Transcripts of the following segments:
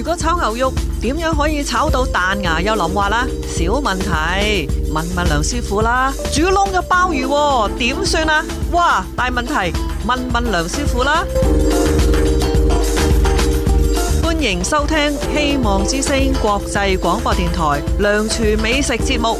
果炒牛肉點樣可以炒到彈牙又腍滑啦？小問題，問問梁師傅啦。煮燶嘅鮑魚點算啊？哇，大問題，問問梁師傅啦。歡迎收聽希望之聲國際廣播電台梁廚美食節目。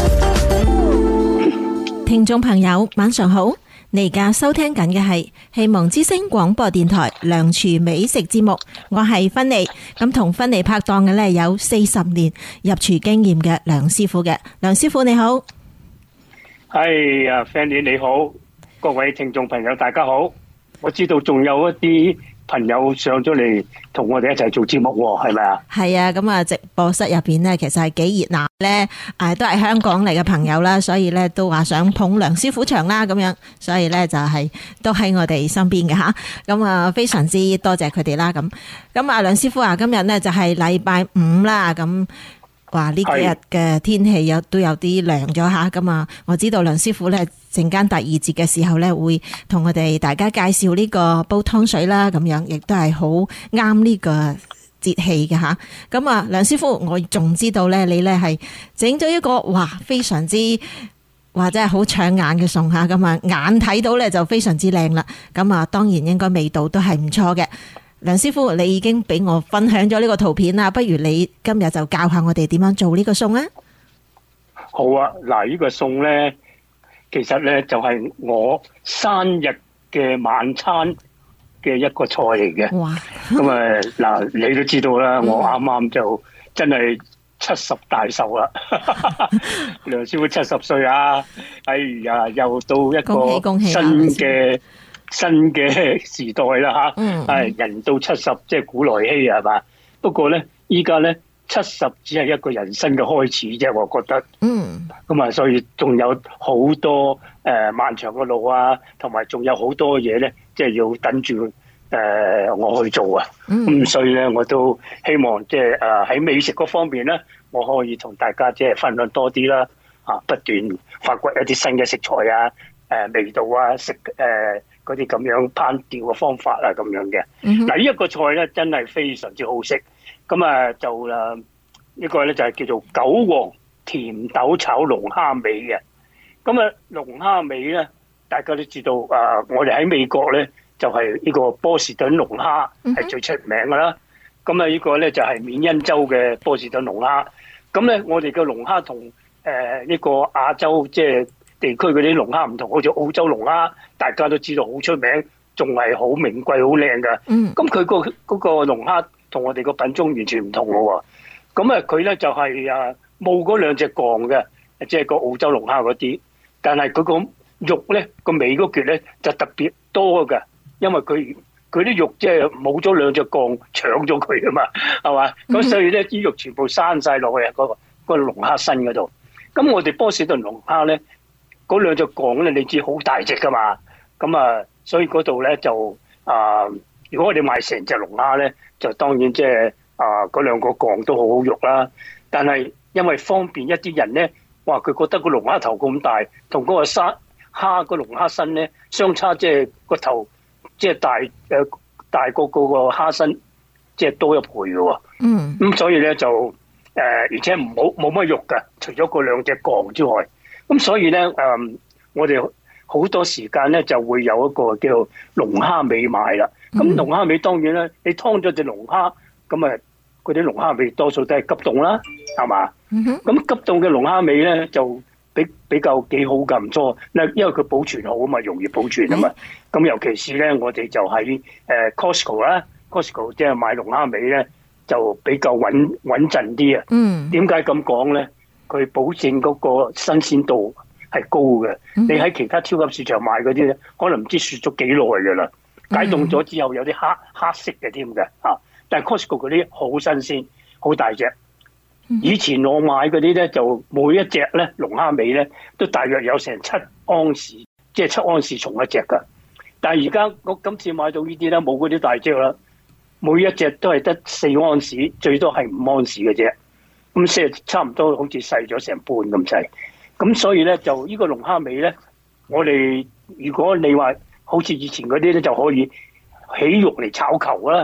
聽眾朋友晚上好，你而家收聽緊嘅係希望之聲廣播電台梁廚美食節目，我係芬妮。咁同芬妮拍檔嘅呢，有40年入廚經驗嘅梁師傅嘅。梁師傅你好。 係啊，芬妮你好，各位聽眾朋友大家好。我知道仲有一啲朋友上咗嚟同我哋一齊做節目喎，係咪啊？係啊， 咁啊，直播室入邊呢，其實係幾熱鬧咧，都係香港嚟嘅朋友啦，所以咧都話想捧梁師傅場啦，咁樣，所以咧就係都喺我哋身邊嘅吓，咁啊非常之多謝佢哋啦，咁啊梁師傅啊，今日呢就係禮拜五啦，咁。話呢幾日嘅天氣都有啲涼咗吓，咁啊，我知道梁師傅咧陣間第二節嘅時候咧會同我哋大家介紹呢個煲湯水啦，咁樣亦都係好啱呢個節氣嘅吓。咁啊，梁師傅，我仲知道咧你咧係整咗一個非常之真係好搶眼嘅餸吓，咁啊眼睇到咧就非常之靚啦。咁啊，當然應該味道都係唔錯嘅。梁師傅，你已經俾我分享咗呢個圖片啦，不如你今日就教下我哋點樣做呢個餸啊？ 好啊，嗱，呢個餸咧，其實咧就係我生日嘅晚餐嘅一個菜嚟嘅。哇！咁啊，嗱，你都知道啦，我啱啱就真係70大壽啦。梁師傅70歲啊，哎呀，又到一個新嘅時代啦吓，人到70即係古來稀係嘛？不過咧，依家咧70只係一個人生嘅開始啫，我覺得。咁啊，所以仲有好多漫長嘅路啊，同埋仲有好多嘢咧，即係要等住我去做啊。咁所以咧，我都希望即係喺美食嗰方面咧，我可以同大家即係分享多啲啦，不斷發掘一啲新嘅食材啊，味道啊，嗰啲咁樣烹調嘅方法啊，咁樣嘅。嗱，呢一個菜咧真係非常之好食。咁啊就呢個咧就係叫做韭黃甜豆炒龍蝦尾嘅。咁啊龍蝦尾咧，大家都知道我哋喺美國咧就係呢個波士頓龍蝦係最出名噶啦。咁啊呢個咧就係緬因州嘅波士頓龍蝦。咁咧我哋嘅龍蝦同呢個亞洲即係地區嗰啲龍蝦唔同，好似澳洲龍蝦，大家都知道好出名，仲係好名貴、好靚㗎。咁佢嗰個龍蝦同我哋個品種完全唔同嘅喎。咁啊，佢咧就係冇嗰兩隻槓嘅，即係個澳洲龍蝦嗰啲。但係佢個肉咧個尾嗰橛咧就特別多㗎，因為佢啲肉即係冇咗兩隻槓搶咗佢啊嘛，係嘛？咁所以咧啲肉全部生晒落去個龍蝦身嗰度。咁我哋波士頓龍蝦咧，嗰兩隻槓咧，你知好大隻噶嘛？咁啊，所以嗰度咧就如果我哋買成隻龍蝦咧，就當然即係嗰兩個槓都好好肉啦。但係因為方便一啲人咧，哇！佢覺得個龍蝦頭咁大，同嗰個蝦個龍蝦身咧相差，即係個頭即係大過嗰個蝦身，即係多一倍嘅喎。咁所以咧就而且冇乜肉㗎，除咗嗰兩隻槓之外。咁所以咧，我哋好多時間咧就會有一個叫龍蝦尾賣啦。咁龍蝦尾當然咧，你劏咗隻龍蝦，咁啊嗰啲龍蝦尾多數都係急凍啦，係嘛？咁急凍嘅龍蝦尾咧就比較幾好㗎，唔錯。因為佢保存好啊嘛，容易保存啊嘛。咁尤其是咧，我哋就喺Costco 啦，Costco 即係買龍蝦尾咧就比較穩陣啲啊。點解咁講咧？佢保證嗰個新鮮度係高嘅。你喺其他超級市場買嗰啲咧，可能唔知雪咗幾耐㗎啦。解凍咗之後有啲黑色嘅添嘅嚇。但係 Costco 嗰啲好新鮮，好大隻。以前我買嗰啲咧，就每一隻咧龍蝦尾咧都大約有成7盎司，即係7盎司重一隻㗎。但係而家我今次買到呢啲咧，冇嗰啲大隻啦，每一隻都係得4盎司，最多係5盎司嘅啫。咁即係差唔多好似細咗成半咁細。咁所以咧就呢個龍蝦尾咧，我哋如果你話好似以前嗰啲咧就可以起肉嚟炒球啦，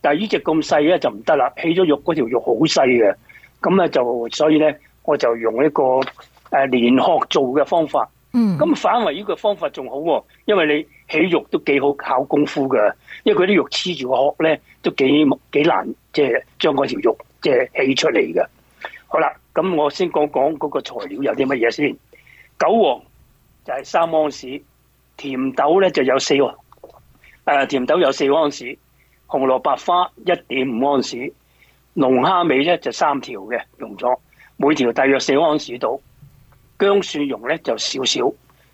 但係呢隻咁細咧就唔得啦，起咗肉嗰條肉好細嘅，咁咧就所以咧我就用一個連殼做嘅方法。咁反為呢個方法仲好喎，因為你起肉都幾好考功夫㗎，因為佢啲肉黐住個殼咧都幾難，即係將嗰條肉即係起出嚟嘅。好啦，咁我先講嗰個材料有啲乜嘢先。韭黃就係3盎司，甜豆咧就有甜豆有4盎司，紅蘿蔔花1.5盎司，龍蝦尾咧就3條嘅用咗，每條大約4盎司度。薑蒜蓉咧就少少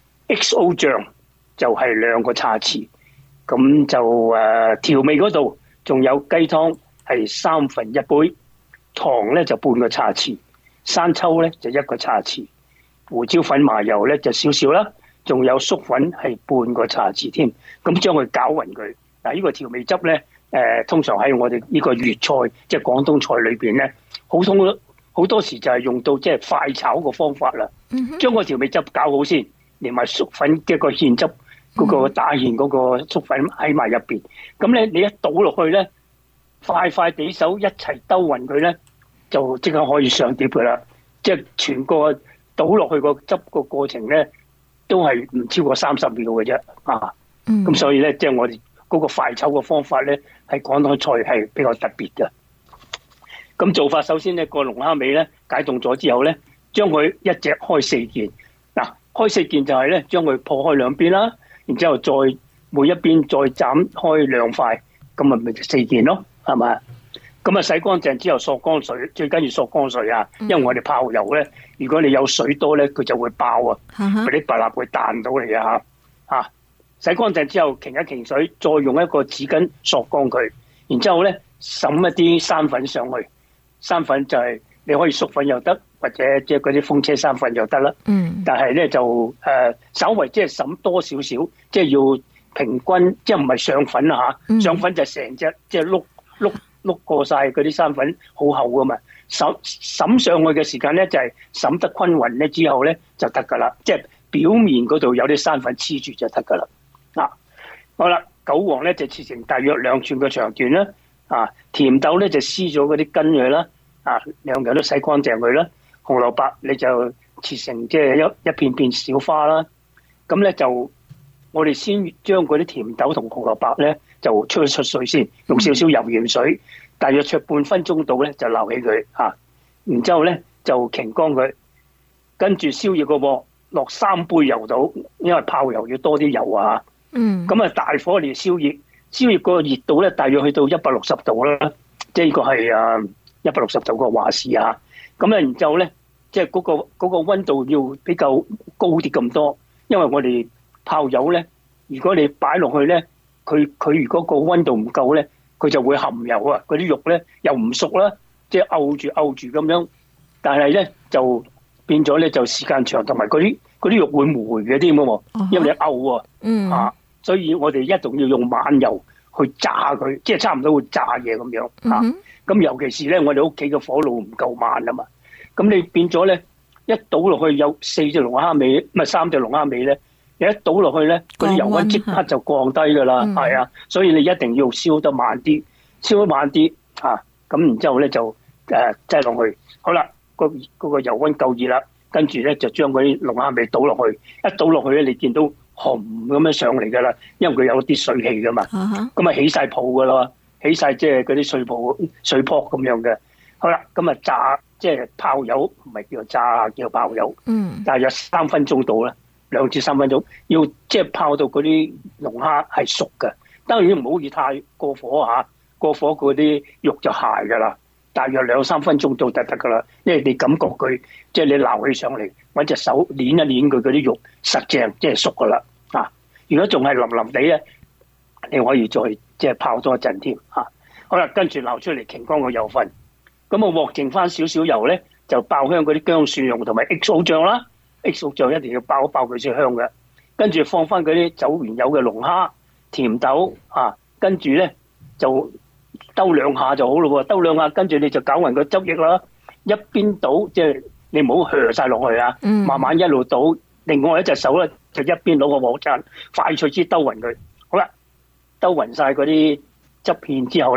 ，XO 醬就係2個茶匙，咁就調味嗰度仲有雞湯係1/3杯，糖咧就半個茶匙，生抽咧就1個茶匙，胡椒粉麻油咧就少少啦，仲有粟粉係半個茶匙添，咁將佢攪勻佢。嗱，呢個調味汁咧，通常喺我哋呢個粵菜即係廣東菜裏邊咧，好多時就係用到即係快炒個方法啦。將個調味汁搞好先，連埋粟粉嘅個芡汁嗰個打芡嗰個粟粉喺埋入邊。咁咧你一倒落去咧，快地手一齊兜勻佢咧，就即刻可以上碟噶啦。即係全個倒落去個汁個過程咧，都係唔超過30秒嘅啫。咁所以咧，即係我哋嗰個快炒嘅方法咧，係廣東菜係比較特別嘅。咁做法首先呢個龍蝦尾咧解凍咗之後咧，將佢一隻開4件。嗱，開4件就係咧將佢破開兩邊啦，然之後再每一邊再斬開2塊，咁咪4件咯，係咪？咁洗乾淨之後索乾水，最緊要索乾水啊，因為我哋泡油咧，如果你有水多咧，佢就會爆啊，嗰啲白蠟會彈到嚟啊嚇。洗乾淨之後，擎一擎水，再用一個紙巾索乾佢，然之後咧滲一啲生粉上去。生粉就係你可以粟粉又得，或者即係嗰啲風車生粉又得啦。但係咧就稍微即係滲多少少，即係要平均，即係唔係上粉啊嚇。上粉就成隻即係碌過晒嗰啲生粉，好厚噶嘛。滲上去嘅時間咧就係滲得均勻咧之後咧就得噶啦，即係表面嗰度有啲生粉黐住就得噶啦。好啦，韭黃咧就切成大約2寸嘅長段啦。甜豆咧就撕咗嗰啲根佢啦，2樣都洗乾淨佢啦。紅蘿蔔你就切成即係一片片小花啦。咁咧就我哋先將嗰啲甜豆同紅蘿蔔咧就出水先，用少少油鹽水，大約焯半分鐘度咧就撈起佢然之後咧就擎乾佢，跟住燒熱個鑊，落3杯油度，因為泡油要多啲油啊。咁大火嚟燒熱個熱度咧，大約去到160度啦，即係呢個係160度個華氏啊。咁咧，然之後咧，即係嗰個溫度要比較高啲咁多，因為我哋泡油咧，如果你擺落去咧，佢如果個溫度唔夠咧，佢就會含油啊，嗰啲肉咧又唔熟啦，即係漚住咁樣，但係咧就變咗咧就時間長，同埋嗰啲肉會霉嘅添喎，因為你漚啊。所以我哋一定要用猛油去炸佢，即係差唔多會炸嘢咁樣咁尤其是咧，我哋屋企嘅火爐唔夠猛啊嘛。咁你變咗咧，一倒落去有4隻龍蝦尾，唔係3隻龍蝦尾咧，你一倒落去咧，嗰啲油溫即刻就降低噶啦，係啊。所以你一定要燒得慢啲，咁然之後咧就擠落去。好啦，嗰個油溫夠熱啦，跟住咧就將嗰啲龍蝦尾倒落去，一倒落去咧，你見到紅咁樣上嚟噶啦，因為佢有啲水氣噶嘛，咁起晒泡噶啦，起晒即係嗰啲水泡咁樣嘅。好啦，咁炸即係泡油，唔係叫炸，叫泡油。大約3分鐘到啦，2至3分鐘，要即係泡到嗰啲龍蝦係熟嘅。當然唔好以太過火過火嗰啲肉就鞋噶啦。大約2-3分鐘到就得噶啦，因為你感覺佢即係你撈起上嚟，揾隻手捏一捏佢嗰啲肉實淨，即係熟噶啦。如果仲係腍腍地咧，你可以再即係泡多一陣添。好啦，跟住撈出嚟，擎乾個油份，咁鑊剩翻少少油咧，就爆香嗰啲薑蒜蓉同埋 XO 醬啦。XO 醬一定要爆一爆佢先香嘅。跟住放翻嗰啲走完油嘅龍蝦、甜豆跟住咧就兜2下就好咯喎，兜2下，跟住你就攪勻個汁液啦。一邊倒，即係你唔好㧬晒落去慢慢一路倒。另外一隻手咧就一邊攞個鑊鏟，快脆啲兜勻佢。好啦，兜勻晒嗰啲汁片之後咧，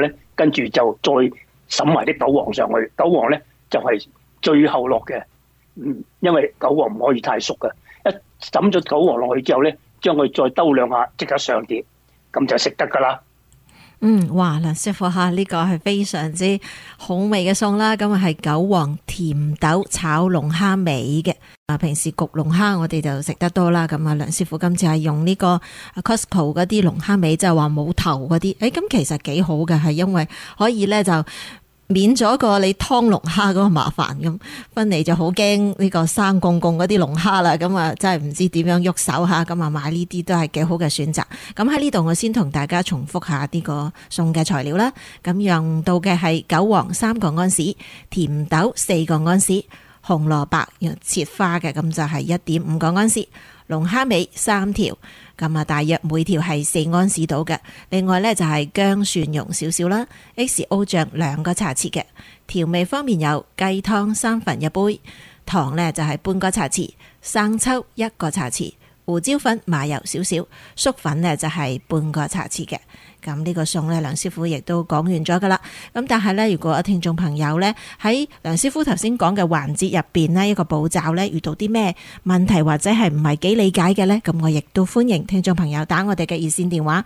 跟住就再滲埋啲韭黃上去。韭黃咧就係最後落嘅，因為韭黃唔可以太熟嘅。一抌咗韭黃落去之後咧，將佢再兜兩下，即刻上碟，咁就食得噶啦。 哇！梁師傅吓，呢個係非常之好味嘅餸啦。咁啊係韭黃甜豆炒龍蝦尾嘅。平時焗龍蝦我哋就食得多啦。咁啊，梁師傅今次係用呢個 Costco 嗰啲龍蝦尾，就係話冇頭嗰啲。咁其實幾好嘅，係因為可以咧就免咗個你劏龍蝦嗰個麻煩。咁芬妮就好驚呢個生公公嗰啲龍蝦啦。咁啊，真係唔知點樣喐手吓。咁啊，買呢啲都係幾好嘅選擇。咁喺呢度我先同大家重複下呢個餸嘅材料啦。咁用到嘅係韭黃3個安士，甜豆4個安士，紅蘿蔔切花嘅，咁就係1.5個安士，龍蝦尾3條，咁啊大約每條係4安士到嘅。另外呢，就係薑蒜蓉少少啦，XO 醬2個茶匙嘅。調味方面有雞湯1/3杯，糖呢就係半個茶匙，生抽1個茶匙，胡椒粉麻油少少，粟粉呢就係半個茶匙嘅。咁呢個餸呢，梁師傅亦都講完咗噶啦。咁但係呢，如果聽眾朋友呢，喺梁師傅頭先講嘅環節入邊呢，一個步驟呢，遇到啲咩問題或者係唔係幾理解嘅呢，咁我亦都歡迎聽眾朋友打我哋嘅熱線電話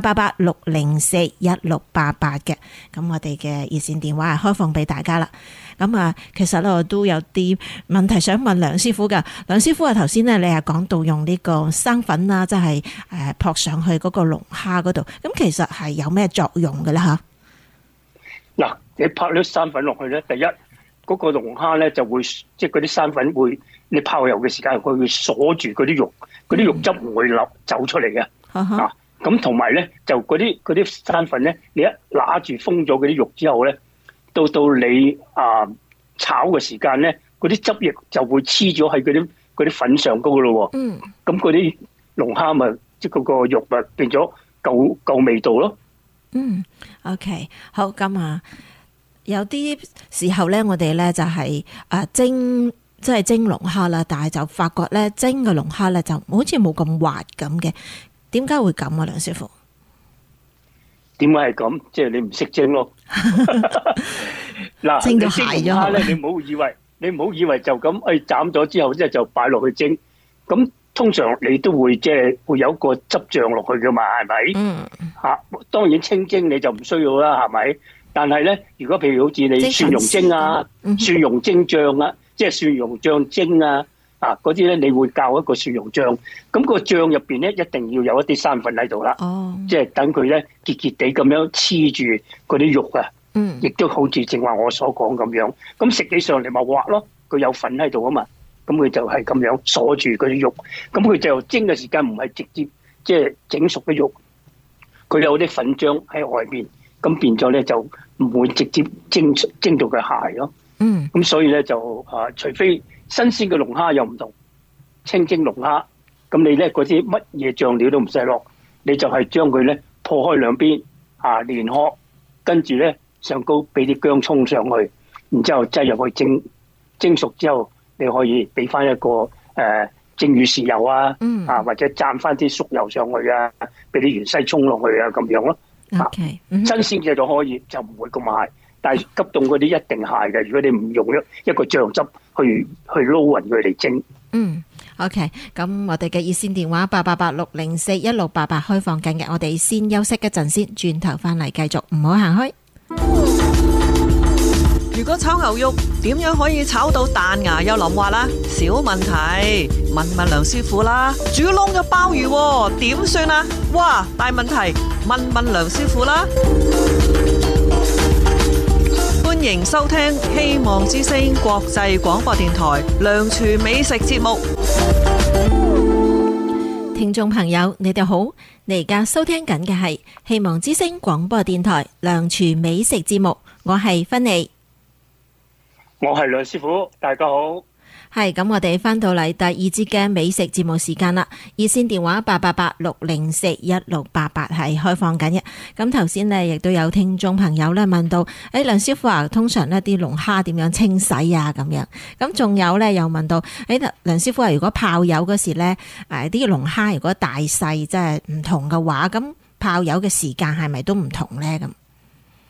888-604-1688嘅。咁我哋嘅熱線電話係開放俾大家啦。咁啊，其實我都有啲問題想問梁師傅噶。梁師傅啊，頭先呢，你係講到用呢個生粉啊，即係撲上去嗰個龍蝦嗰度。咁其實係有咩作用嘅咧？吓， 嗱，你拍啲生粉落去咧，第一嗰個龍蝦咧就會即係嗰啲生粉會，你泡油嘅時間佢會鎖住嗰啲肉，嗰啲肉汁唔會流走出嚟嘅。啊，咁同埋咧就嗰啲生粉咧，你一揦住封咗嗰啲肉之後咧，到你炒嘅時間咧，嗰啲汁液就會黐咗喺嗰啲粉上高咯。咁嗰啲龍蝦咪即係嗰個肉咪變咗夠味道咯。 OK， 好。咁啊，有啲時候咧，我哋咧就係蒸，即係蒸龍蝦啦，但係就發覺咧蒸嘅龍蝦咧就好似冇咁滑咁嘅。點解會咁啊，梁師傅？ 點解係咁？即係你唔識蒸咯。嗱， 蒸到蟹咗咧，你唔好以為就咁，斬咗之後即係就擺落去蒸。咁通常你都會即係會有個汁醬落去噶嘛，係咪？當然清蒸你就唔需要啦，係咪？但係咧，如果譬如好似你蒜蓉蒸啊、蒜蓉蒸醬啊，即係蒜蓉醬蒸啊，嗰啲咧，你會較一個蒜蓉醬。咁個醬入邊咧，一定要有一啲生粉喺度啦。即係等佢咧結結地咁樣黐住嗰啲肉啊。亦都好似正話我所講咁樣。咁食起上嚟咪滑咯，佢有粉喺度啊嘛。咁佢就係咁樣鎖住嗰啲肉。咁佢就蒸嘅時間唔係直接即係整熟嘅肉，佢有啲粉漿喺外邊，咁變咗咧就唔會直接蒸到佢蟹咯。咁所以咧就除非新鮮嘅龍蝦又唔同，清蒸龍蝦，咁你咧嗰啲乜嘢醬料都唔使落，你就係將佢咧破開兩邊連殼，跟住咧上高俾啲薑葱上去，然之後擠入去蒸熟之後，你可以俾翻一個蒸魚豉油啊，或者蘸翻啲粟油上去啊，俾啲芫茜葱落去啊，咁樣咯。新鮮嘅就可以，就唔會咁蟹。但係急凍嗰啲一定蟹嘅，如果你唔用一個醬汁去撈勻佢嚟蒸。 OK， 咁我哋嘅熱線電話888-604-1688開放緊嘅，我哋先休息一陣先，轉頭翻嚟繼續，唔好行開。 如果炒牛肉點樣可以炒到彈牙又腍滑啦？小問題，問梁師傅啦。煮燶咗鮑魚點算啊？哇，大問題，問梁師傅啦。歡迎收聽希望之聲國際廣播電台梁廚美食節目。 聽眾朋友，你哋好，你而家收聽緊嘅係希望之聲廣播電台梁廚美食節目，我係芬妮。 我係梁師傅，大家好。 係咁，我哋翻到嚟第二節嘅美食節目時間啦。熱線電話888-604-1688係開放緊嘅。咁頭先呢，亦都有聽眾朋友咧問到，梁師傅啊，通常呢啲龍蝦點樣清洗啊？咁樣咁仲有咧又問到，梁師傅啊，如果泡油嗰時咧，啲龍蝦如果大細即係唔同嘅話，咁泡油嘅時間係咪都唔同咧？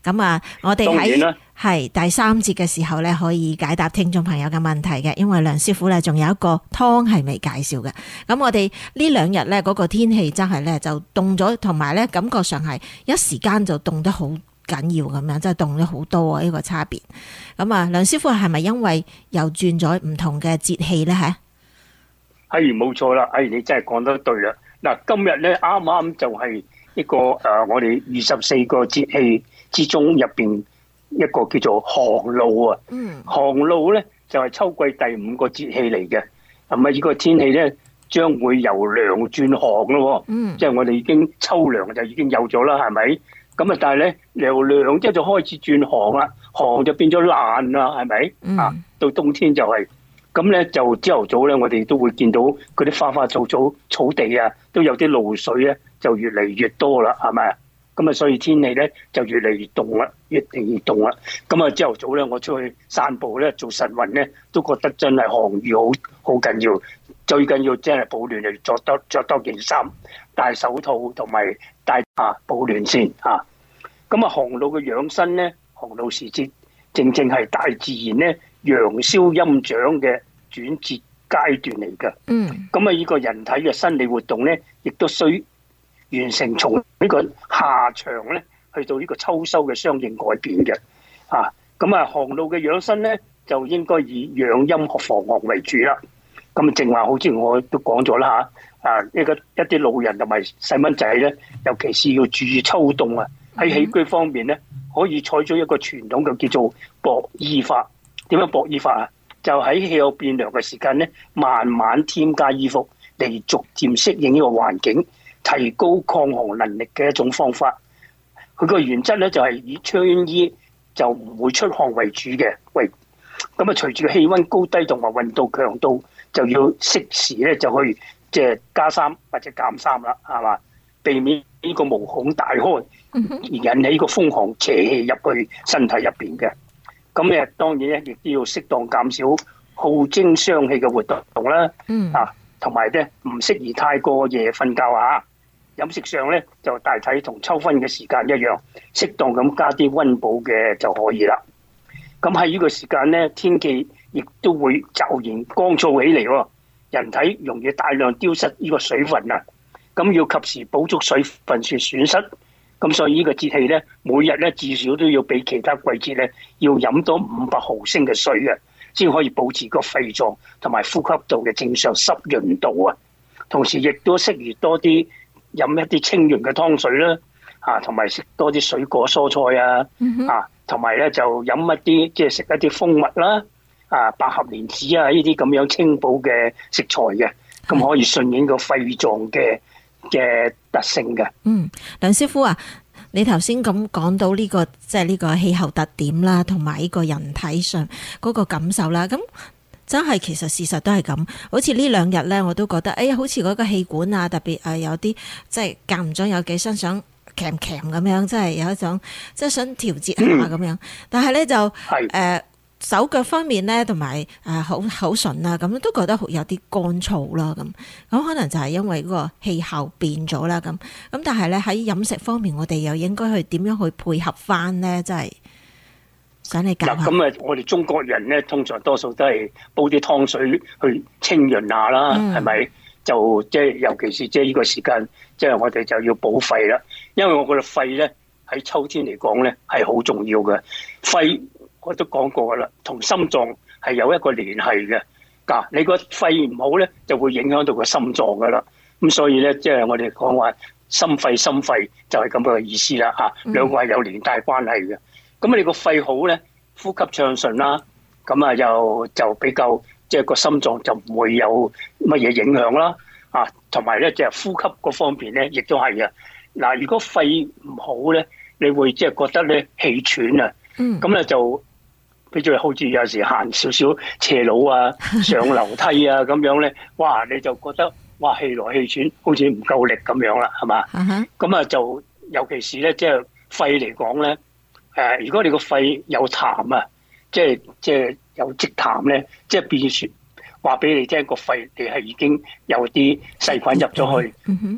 咁啊，我哋喺當然啦係第三節嘅時候咧，可以解答聽眾朋友嘅問題嘅，因為梁師傅咧仲有一個湯係未介紹嘅。咁我哋呢兩日咧嗰個天氣真係咧就凍咗，同埋咧感覺上係一時間就凍得好緊要咁樣，真係凍咗好多啊！呢個差別。咁啊，梁師傅係咪因為又轉咗唔同嘅節氣咧？吓， 係冇錯啦，你真係講得對啦。嗱，今日咧啱啱就係一個我哋24個節氣之中入邊一個叫做寒露啊。寒露咧就係秋季第5個節氣嚟嘅。咁啊，呢個天氣咧將會由涼轉寒咯。即係我哋已經秋涼就已經有咗啦，係咪？咁啊，但係咧由涼即係就開始轉寒啦，寒就變咗爛啦，係咪？到冬天就係咁咧，就朝頭早咧，我哋都會見到嗰啲花花草草、草地啊，都有啲露水咧，就越嚟越多啦，係咪？咁啊，所以天氣咧就越嚟越凍啦，越嚟越凍啦。咁啊，朝頭早咧，我出去散步咧，做晨運咧，都覺得真係寒雨好緊要。最緊要真係保暖，就着多件衫，戴手套同埋戴保暖先嚇。咁啊，寒露嘅養生咧，寒露時節正係大自然咧陽消陰長嘅轉折階段嚟㗎。咁啊，呢個人體嘅生理活動咧，亦都需完成從呢個夏長咧去到呢個秋收嘅相應改變嘅。咁啊，寒露嘅養生咧，就應該以養陰防寒為主啦。咁正話好似我都講咗啦一啲老人同埋細蚊仔咧，尤其是要注意秋凍啊。喺起居方面咧，可以採取一個傳統嘅叫做薄衣法。點樣薄衣法啊？就喺氣候變涼嘅時間咧，慢慢添加衣服嚟逐漸適應呢個環境，提高抗寒能力嘅一種方法。佢個原則咧就係以穿衣就唔會出汗為主嘅。咁啊，隨住氣溫高低同埋運動強度，就要適時咧就去即係加衫或者減衫啦，係嘛？避免呢個毛孔大開而引起個風寒邪氣入去身體入邊嘅。咁咧當然咧亦都要適當減少耗精傷氣嘅活動啦。同埋咧唔適宜太過夜瞓覺啊。飲食上咧就大體同秋分嘅時間一樣，適當咁加啲溫補嘅就可以啦。咁喺呢個時間咧，天氣亦都會驟然乾燥起嚟，人體容易大量丟失呢個水分啊。咁要及時補足水分算損失。咁所以呢個節氣咧，每日咧至少都要比其他季節咧要飲多500毫升嘅水嘅，先可以保持個肺臟同埋呼吸道嘅正常濕潤度啊。同時亦都適宜多啲飲一啲清潤嘅湯水啦，同埋食多啲水果蔬菜啊，同埋咧就飲一啲即係食一啲蜂蜜啦，百合蓮子啊呢啲咁樣清補嘅食材嘅，咁可以順應個肺臟嘅特性嘅。 梁師傅啊，你頭先咁講到呢個即係呢個氣候特點啦，同埋呢個人體上嗰個感受啦，咁真係其實事實都係咁。好似呢兩日咧，我都覺得好似嗰個氣管啊，特別有啲即係間唔中有幾身想鉗咁樣，即係有一種即係想調節下咁樣。但係咧就手腳方面咧，同埋口唇啊，咁都覺得有啲乾燥啦。咁可能就係因為嗰個氣候變咗啦。咁但係咧喺飲食方面，我哋又應該去點樣去配合翻咧？真係想你教下。 咁啊，我哋中國人咧，通常多數都係煲啲湯水去清潤下啦，係咪？就即係尤其是即係呢個時間，即係我哋就要補肺啦。因為我覺得肺咧喺秋天嚟講咧係好重要嘅。肺我都講過啦，同心臟係有一個聯繫嘅。你個肺唔好咧，就會影響到個心臟噶啦。咁所以咧，即係我哋講話心肺就係咁嘅意思啦。兩個係有連帶關係嘅。咁你個肺好咧，呼吸暢順啦，咁啊就比較即係個心臟就唔會有乜嘢影響啦。同埋咧即係呼吸嗰方面咧，亦都係嘅。嗱，如果肺唔好咧，你會即係覺得咧氣喘啊。咁咧就譬如好似有時行少少斜路啊、上樓梯啊咁樣咧，哇！你就覺得哇氣來氣喘，好似唔夠力咁樣啦，係嘛？咁啊就尤其是咧，即係肺嚟講咧，如果你個肺有痰啊，即係有積痰咧，即係變說話俾你聽，個肺你係已經有啲細菌入咗去，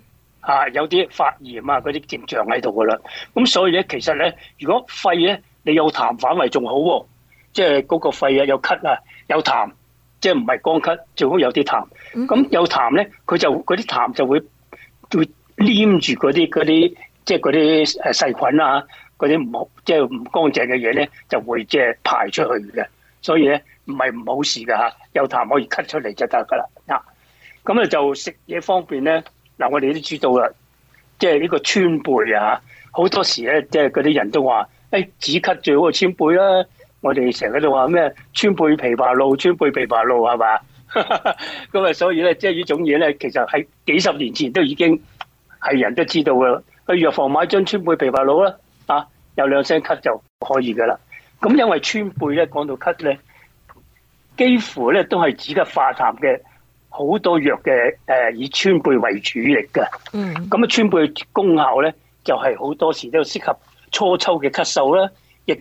有啲發炎啊嗰啲症狀喺度噶啦。咁所以咧，其實咧，如果肺咧你有痰反為仲好喎，即係嗰個肺啊有咳啊有痰，即係唔係乾咳，最好有啲痰。咁有痰咧，佢就嗰啲痰就會黏住嗰啲即係嗰啲細菌啊，嗰啲唔好即係唔乾淨嘅嘢咧，就會即係排出去嘅。所以咧唔係唔好事噶嚇，有痰可以咳出嚟就得噶啦。咁咧就食嘢方面咧，我哋都知道啦，即係呢個川貝啊，好多時咧即係嗰啲人都話，止咳最好係川貝啦。我哋成日都話咩川貝枇杷露，川貝枇杷露係嘛？咁啊，所以咧即係呢種嘢咧，其實喺幾十年前都已經係人都知道噶啦。去藥房買張川貝枇杷露啦，有兩聲咳就可以噶啦。咁因為川貝咧講到咳咧，幾乎咧都係止咳化痰嘅好多藥嘅以川貝為主力嘅。咁啊，川貝功效咧就係好多時都適合初秋嘅咳嗽啦。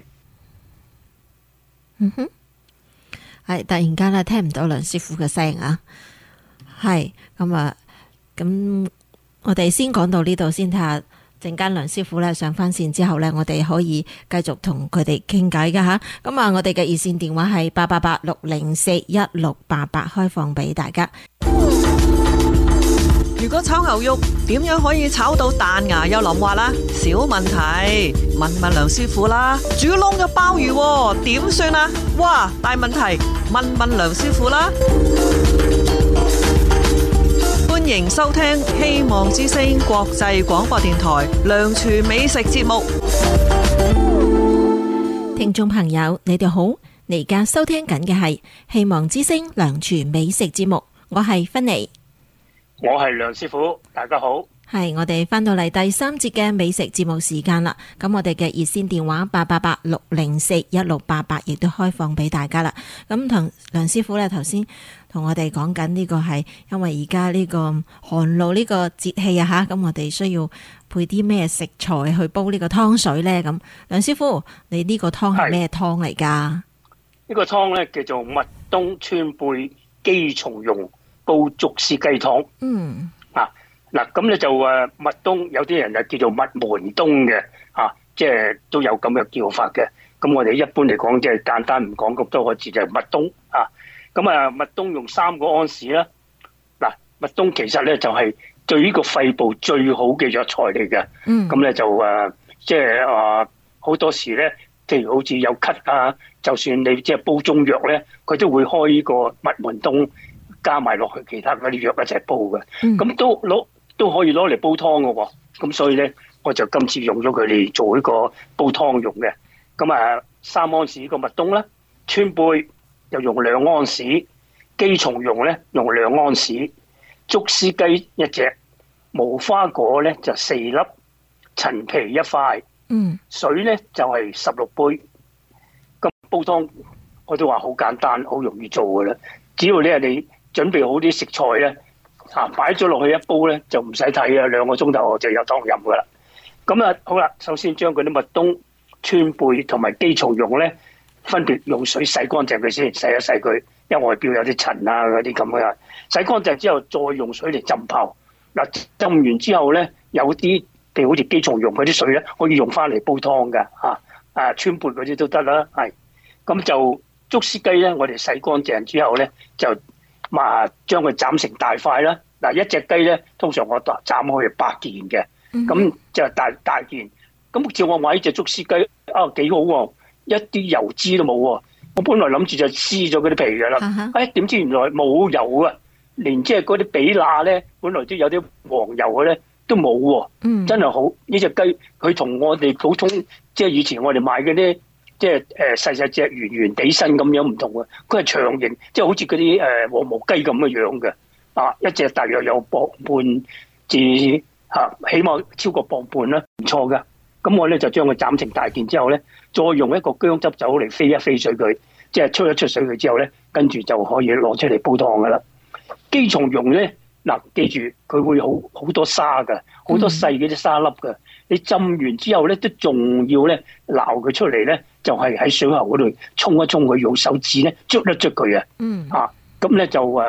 係突然間咧聽唔到梁師傅嘅聲啊。係咁我哋先講到呢度先，睇下陣間梁師傅咧上翻線之後咧，我哋可以繼續同佢哋傾偈噶吓。咁啊，我哋嘅熱線電話係888-604-1688，開放俾大家。 如果炒牛肉點樣可以炒到彈牙又腍滑啦？小問題，問梁師傅啦。煮燶嘅鮑魚點算啊？哇，大問題，問梁師傅啦。歡迎收聽希望之聲國際廣播電台梁廚美食節目。 聽眾朋友，你哋好，你而家收聽緊嘅係希望之聲梁廚美食節目，我係芬妮， 我係梁師傅，大家好。 係我哋翻到嚟第三節嘅美食節目時間啦。咁我哋嘅熱線電話888-604-1688亦都開放俾大家啦。咁同梁師傅咧頭先同我哋講緊呢個係因為而家呢個寒露呢個節氣啊吓，咁我哋需要配啲咩食材去煲呢個湯水咧？咁梁師傅，你呢個湯係咩湯嚟噶？ 呢個湯咧叫做麥冬川貝姬松茸煲竹絲雞湯。嗱，咁咧就麥冬，有啲人就叫做麥門冬嘅，即係都有咁嘅叫法嘅。咁我哋一般嚟講，即係簡單唔講咁多個字，就係麥冬啊。咁麥冬用3個安士啦。嗱，麥冬其實咧就係對呢個肺部最好嘅藥材嚟嘅。咁咧就即係好多時咧，譬如好似有咳啊，就算你即係煲中藥咧，佢都會開呢個麥門冬加埋落去其他嗰啲藥一齊煲嘅。咁都可以攞嚟煲湯嘅喎。咁所以咧，我就今次用咗佢哋做呢個煲湯用嘅。咁3安士呢個麥冬啦，川貝又用2安士，姬松茸咧用2安士，竹絲雞1隻，無花果咧就4粒，陳皮1塊，水咧就係16杯。咁煲湯我都話好簡單，好容易做嘅啦。只要你準備好啲食材咧，擺咗落去一煲咧就唔使睇啊，2個鐘頭我就有湯飲噶啦。咁好啦，首先將嗰啲麥冬、川貝同埋姬松茸咧，分別用水洗乾淨佢先，洗一洗佢，因為外表有啲塵啊嗰啲咁嘅。洗乾淨之後再用水嚟浸泡。嗱，浸完之後咧，有啲譬如好似姬松茸嗰啲水咧，可以用翻嚟煲湯噶川貝嗰啲都得啦。係咁就竹絲雞咧，我哋洗乾淨之後咧，就將佢斬成大塊啦。嗱，一隻雞咧，通常我斬開8件嘅，咁就大件。咁照我買呢隻竹絲雞幾好喎，一啲油脂都冇喎。我本來諗住就撕咗嗰啲皮㗎啦，點知原來冇油啊，連即係嗰啲比乸咧，本來都有啲黃油嘅咧，都冇喎。真係好，呢隻雞佢同我哋普通即係以前我哋買嗰啲即係細細隻圓圓地身咁樣唔同啊，佢係長形，即係好似嗰啲黃毛雞咁嘅樣嘅。一隻大約有磅半至起碼超過磅半啦，唔錯噶。咁我咧就將佢斬成大件之後咧，再用一個薑汁酒嚟飛一飛水佢，即係出一出水佢之後咧，跟住就可以攞出嚟煲湯噶啦。姬松茸咧，記住佢會好多沙噶，好多細嗰啲沙粒噶。你浸完之後咧，都仲要咧撈佢出嚟咧，就係喺水喉嗰度沖一沖佢，用手指咧捽一捽佢啊。咁咧就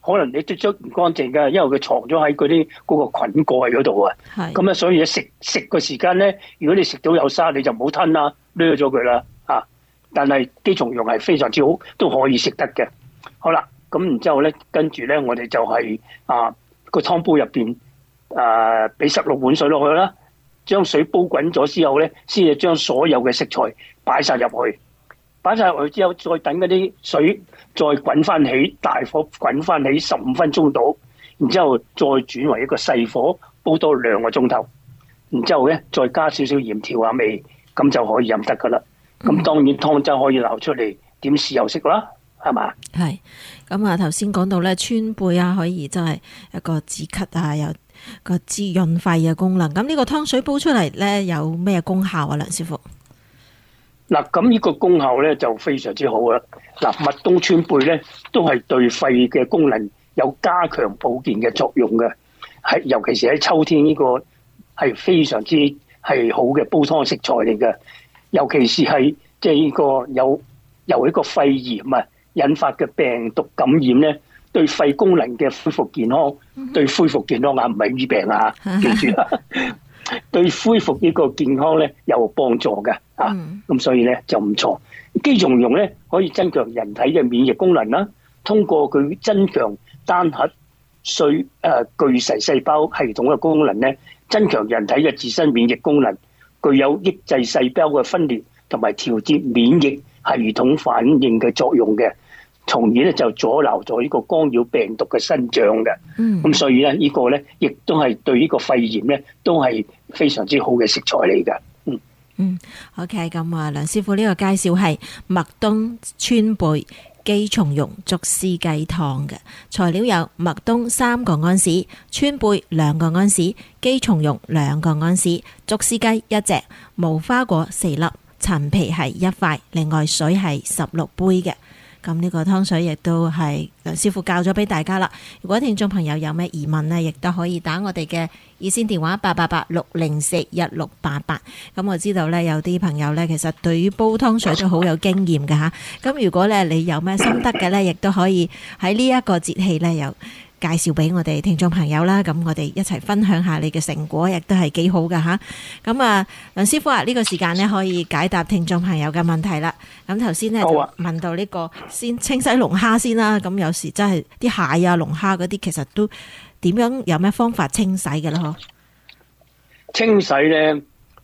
可能你捽捽唔乾淨㗎，因為佢藏咗喺嗰個菌蓋嗰度啊。咁咧，所以食個時間咧，如果你食到有沙，你就唔好吞啦，掠咗佢啦啊！但係雞松茸係非常之好，都可以食得嘅。好啦，咁然之後咧，跟住咧，我哋就係個湯煲入邊俾16碗水落去啦，將水煲滾咗之後咧，先至將所有嘅食材擺晒入去。擺晒入去之後，再等嗰啲水再滾翻起，大火滾翻起15分鐘到，然之後再轉為一個細火煲多2個鐘頭，然之後咧再加少少鹽調下味，咁就可以飲得噶啦。咁當然湯汁可以撈出嚟點豉油食啦，係嘛？ 係咁啊！頭先講到咧，川貝啊，可以真係一個止咳啊，有個滋潤肺嘅功能。咁呢個湯水煲出嚟咧，有咩功效啊？梁師傅？ 嗱，咁呢個功效咧就非常之好啦。嗱，麥冬川貝咧都係對肺嘅功能有加強保健嘅作用嘅，係尤其是喺秋天呢個係非常之係好嘅煲湯食材嚟嘅。尤其是係即係呢個由一個肺炎引發嘅病毒感染咧，對肺功能嘅恢復健康，對恢復健康唔係醫病啊，記住啦。對恢復呢個健康咧有幫助嘅咁所以咧就唔錯。雞松茸咧可以增強人體嘅免疫功能啦，通過佢增強單核巨噬細胞系統嘅功能咧，增強人體嘅自身免疫功能，具有抑制細胞嘅分裂同埋調節免疫系統反應嘅作用嘅，從而咧就阻撓咗呢個干擾病毒嘅生長嘅。咁所以咧呢個咧亦都係對呢個肺炎咧都係非常之好嘅食材嚟㗎。 OK， 咁啊，梁師傅呢個介紹係麥冬川貝雞松茸竹絲雞湯嘅材料有麥冬3個安士、川貝2個安士、雞松茸2個安士、竹絲雞1隻、無花果4粒、陳皮係1塊，另外水係16杯嘅。咁呢個湯水亦都係梁師傅教咗俾大家啦。如果聽眾朋友有咩疑問呢，亦都可以打我哋嘅熱線電話888-604-1688。咁我知道呢，有啲朋友呢，其實對於煲湯水都好有經驗㗎吓。咁如果呢你有咩心得嘅呢，亦都可以喺呢一個節氣呢，又介紹俾我哋聽眾朋友啦。咁我哋一齊分享下你嘅成果，亦都係幾好噶吓。咁啊，梁師傅啊，呢個時間呢，可以解答聽眾朋友嘅問題啦。咁頭先呢，就問到呢個先清洗龍蝦先啦。咁有時真係啲蟹啊、龍蝦嗰啲，其實都點樣有咩方法清洗嘅啦？ 清洗咧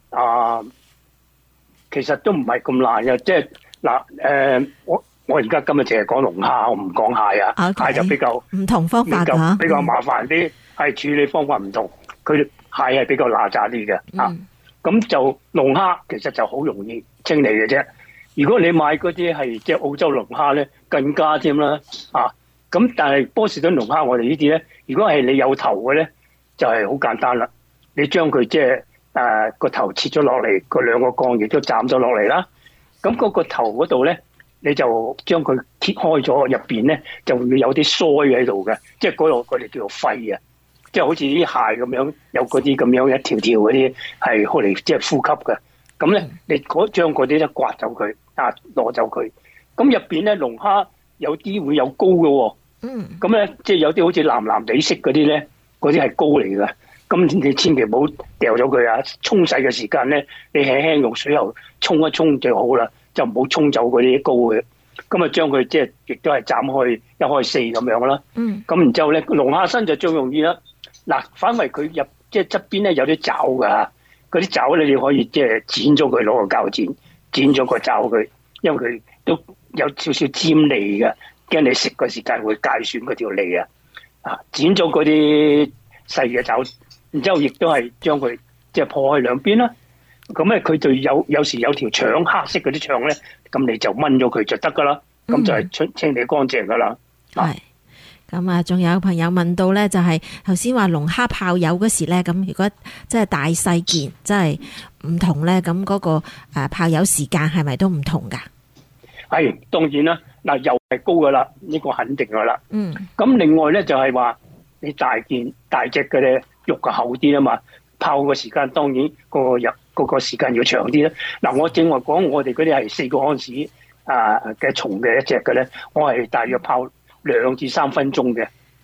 其實都唔係咁難嘅，即係我而家今日淨係講龍蝦，我唔講蟹啊。蟹就比較唔同方法比較麻煩啲，係處理方法唔同。佢蟹係比較邋遢啲嘅咁就龍蝦其實就好容易清理嘅啫。如果你買嗰啲係即係澳洲龍蝦咧，更加添啦咁但係波士頓龍蝦我哋呢啲咧，如果係你有頭嘅咧，就係好簡單啦。你將佢即係個頭切咗落嚟，個兩個槓亦都斬咗落嚟啦。咁嗰個頭嗰度咧，你就將佢揭開咗，入邊咧就會有啲腮喺度嘅，即係嗰度佢哋叫做肺啊，即係好似啲蟹咁樣，有嗰啲咁樣一條條嗰啲係攞嚟即係呼吸嘅。咁咧，你將嗰啲咧刮走佢攞走佢。咁入邊咧龍蝦有啲會有膏嘅咁咧即係有啲好似藍藍地色嗰啲咧，嗰啲係膏嚟嘅。咁你千祈唔好掉咗佢啊！沖洗嘅時間咧，你輕輕用水喉沖一沖就好啦，就唔好沖走嗰啲膏嘅。咁啊，將佢即係亦都係斬開1開4咁樣啦。咁然之後咧，龍蝦身就最容易啦。嗱，反為佢入即係側邊咧有啲爪㗎，嗰啲爪咧你可以即係剪咗佢，攞個鉸剪剪咗個爪佢，因為佢都有少少尖利嘅，驚你食嘅時間會介損嗰條脷啊！剪咗嗰啲細嘅爪。然之後亦都係將佢即係破開兩邊啦，咁咧佢就有時有條腸黑色嗰啲腸咧，咁你就炆咗佢就得噶啦，咁就係清理乾淨噶啦。 係，咁啊，仲有朋友問到咧，就係頭先話龍蝦泡油嗰時咧，咁如果即係大細件即係唔同咧，咁嗰個泡油時間係咪都唔同噶？ 係，當然啦，嗱油係高噶啦，呢個肯定噶啦。咁另外咧就係話你大件大隻嘅咧。肉就厚啲啊嘛，泡嘅時間當然嗰個時間要長啲啦。嗱，我正話講我哋嗰啲係4個安士嘅蟲嘅一隻嘅咧，我係大約泡2至3分鐘嘅。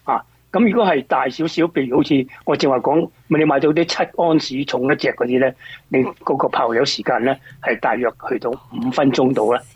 咁如果係大少少，譬如好似我正話講，你買到啲7安士重一隻嗰啲咧，你嗰個泡油時間咧係大約去到5分鐘到啦。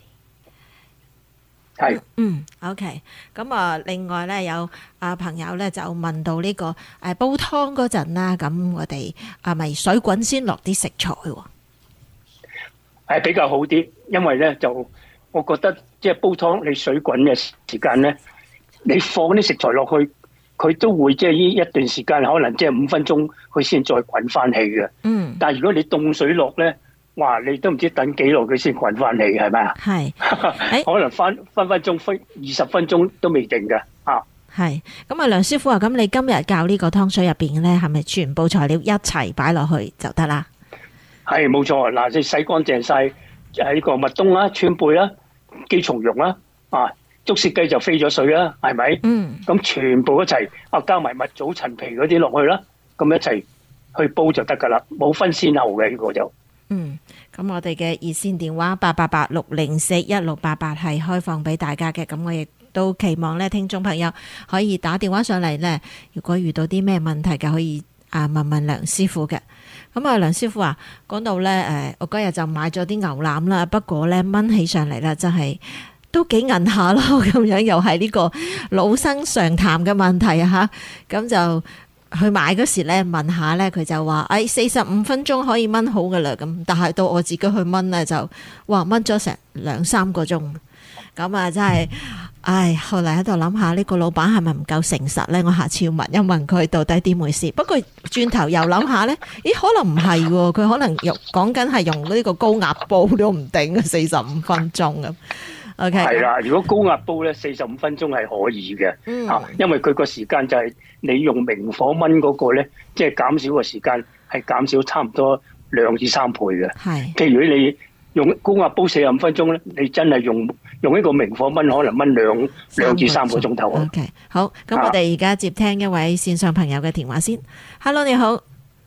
係。 OK。咁啊，另外咧有朋友咧就問到呢個煲湯嗰陣啦，咁我哋係咪水滾先落啲食材喎？ 係比較好啲，因為咧就我覺得即係煲湯你水滾嘅時間咧，你放啲食材落去。佢都會即係呢一段時間，可能即係5分鐘，佢先再滾翻氣嘅。但係如果你凍水落咧，哇！你都唔知等幾耐佢先滾翻氣，係咪啊？係。可能分鐘20分鐘都未定嘅。 係。咁啊，梁師傅啊，咁你今日教呢個湯水入邊咧，係咪全部材料一齊擺落去就得啦？ 係冇錯。嗱，你洗乾淨晒呢個麥冬啦、川貝啦、雞松茸啦，竹屑雞就飛咗水啦，係咪？咁全部一齊加埋蜜棗、陳皮嗰啲落去啦，咁一齊去煲就得噶啦，冇分先後嘅呢個就。 咁我哋嘅熱線電話888-604-1688係開放俾大家嘅，咁我亦都期望咧聽眾朋友可以打電話上嚟咧，如果遇到啲咩問題嘅可以問問梁師傅嘅。咁啊，梁師傅啊，講到咧我嗰日就買咗啲牛腩啦，不過咧炆起上嚟啦，真係〜都幾韌下咯，咁樣又係呢個老生常談嘅問題啊吓，咁就去買嗰時咧問下咧，佢就話45分鐘可以炆好噶啦，咁但係到我自己去炆咧就炆咗成2-3個鐘，咁啊真係，後嚟喺度諗下呢個老闆係咪唔夠誠實咧？我下次要問一問佢到底點回事。不過轉頭又諗下咧，咦可能唔係喎，佢可能講緊係用呢個高壓煲都唔定45分鐘咁。係啦，如果高壓煲咧，45分鐘係可以嘅，因為佢個時間就係你用明火燜嗰個咧，即係減少個時間係減少差唔多2至3倍嘅。譬如你用高壓煲45分鐘咧，你真係用一個明火燜，可能燜2至3個鐘頭。 OK， 好，咁我哋而家接聽一位線上朋友嘅電話先。Hello， 你好。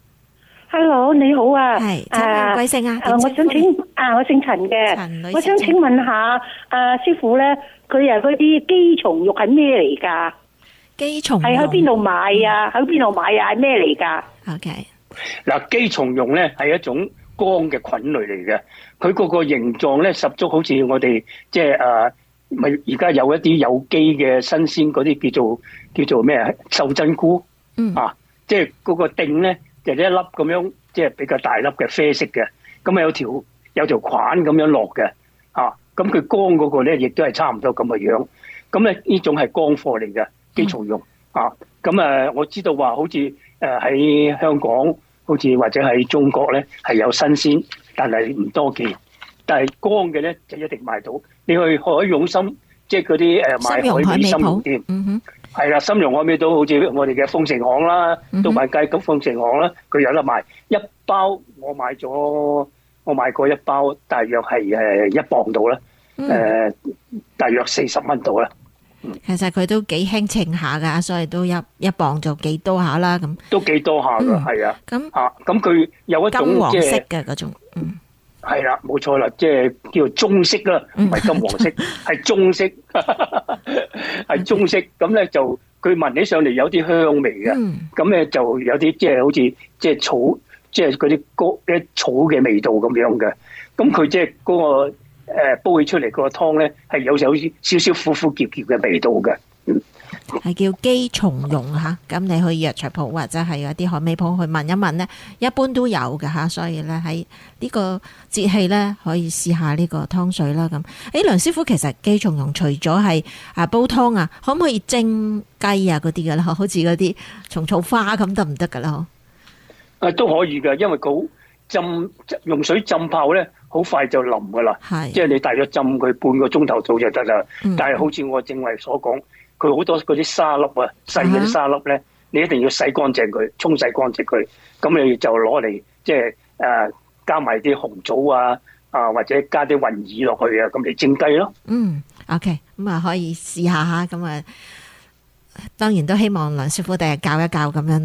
Hello， 你好啊。 係，請問貴姓啊？ 我姓陳嘅。我想請問下師傅咧，佢嗰啲雞松肉係咩嚟㗎？ 雞松係喺邊度買啊？喺邊度買啊？係咩嚟㗎 ？OK。 嗱，雞松茸咧係一種光嘅菌類嚟嘅，佢嗰個形狀咧十足好似我哋即係咪而家有一啲有機嘅新鮮嗰啲叫做咩啊？秀珍菇。即係嗰個頂咧。就一粒咁樣，即係比較大粒嘅啡色嘅，咁啊有條菌咁樣落嘅，咁佢乾嗰個咧，亦都係差唔多咁嘅樣。咁咧呢種係乾貨嚟嘅雞松茸，咁我知道話好似喺香港，好似或者喺中國咧係有新鮮，但係唔多見。但係乾嘅咧就一定買到。你去海涌心，即係嗰啲賣海味深蓉店。係啦，參茸海味都好似我哋嘅鳳城行啦，都萬街咁鳳城行啦，佢有得賣。一包我買過一包，大約係1磅到啦，大約40蚊到啦。 其實佢都幾輕稱下噶，所以都一磅就幾多下啦咁。 都幾多下噶，係啊。咁佢有一種金黃色嘅嗰種， 係啦，冇錯啦，即係叫棕色啦，唔係金黃色，係棕色，係棕色。咁咧就佢聞起上嚟有啲香味嘅，咁咧就有啲即係好似即係草，即係嗰啲草嘅味道咁樣嘅。咁佢即係嗰個煲起出嚟個湯咧，係有少少苦苦澀澀嘅味道嘅。 係叫雞松茸吓，咁你去藥材鋪或者係有啲海味鋪去問一問咧，一般都有嘅吓，所以咧喺呢個節氣咧可以試下呢個湯水啦。咁，梁師傅，其實雞松茸除咗係煲湯啊，可唔可以蒸雞啊嗰啲嘅咧？好似嗰啲蟲草花咁得唔得噶啦？ 都可以嘅，因為佢用水浸泡咧，好快就腍噶啦，即係你大約浸佢半個鐘頭到就得啦。但係好似我正話所講。佢好多嗰啲沙粒啊，細嗰啲沙粒咧，你一定要洗乾淨佢，沖洗乾淨佢。咁你就攞嚟即係加埋啲紅棗啊，或者加啲雲耳落去啊，咁嚟蒸雞咯。 OK， 咁啊可以試下嚇。咁啊，當然都希望梁師傅第日教一教咁樣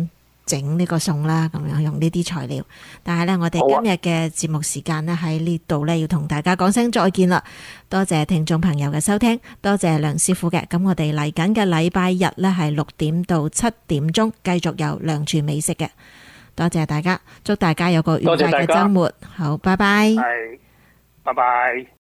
整呢個餸啦，咁樣用呢啲材料。但係咧，我哋今日嘅節目時間咧喺呢度咧，要同大家講聲再見啦。多謝聽眾朋友嘅收聽，多謝梁師傅嘅。咁我哋嚟緊嘅禮拜日咧係6點到7點鐘，繼續有梁廚美食嘅。多謝大家，祝大家有個愉快嘅週末。好，拜拜。 係，拜拜。